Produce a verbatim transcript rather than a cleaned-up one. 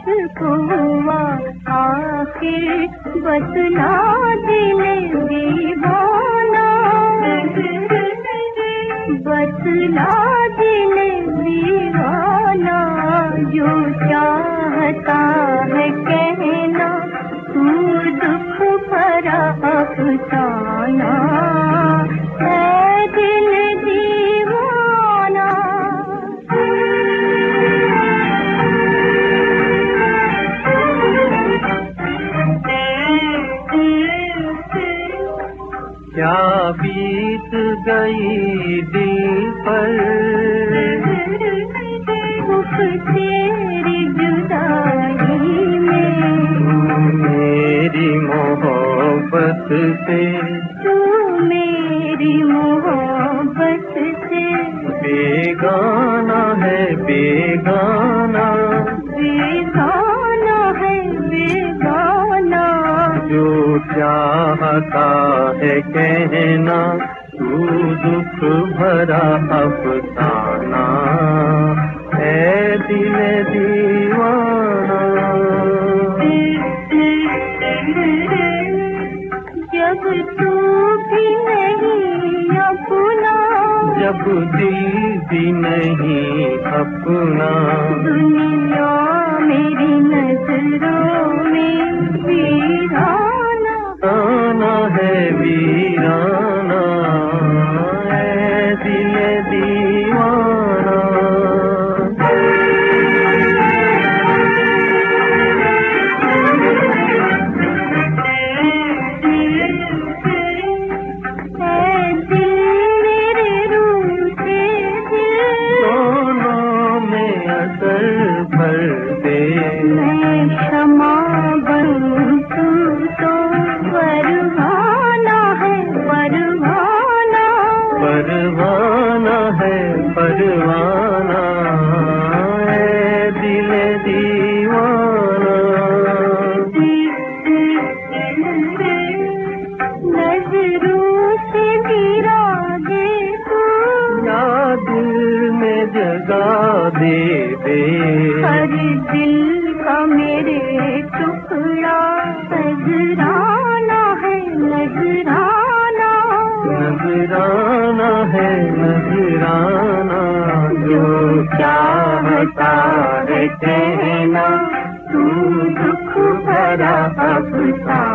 मुझको हुआ आखिर बतला दिले दीवाना, बतला दिले दीवाना जो चाहता है कहना तू दुख भरा अफसाना है दिल दीवाना। क्या बीत गई दिल पर दुख तेरी जुदाई में, मेरी मोहब्बत से, तू मेरी मोहब्बत से बेगाना है बेगाना, बेगाना है बेगाना जो चाहता है कहना तू दुख भरा अफसाना है दिल दीवाना। जब तू भी नहीं अपना, जब दिल भी नहीं अपना, दुनिया मेरी नजरों में वीराना आना है वीराना है दिल दीवाना। मैं क्षमा बनूं तू तो परवाना है परवाना, परवाना है परवाना है दिल दीवाना। नजरों से गिरा दे तू, याद में जगा दे दे, हर दिल का मेरे टुकड़ा नजराना है नजराना, नजराना है नजराना जो चाहता है कहना तू दुख भरा अफसाना।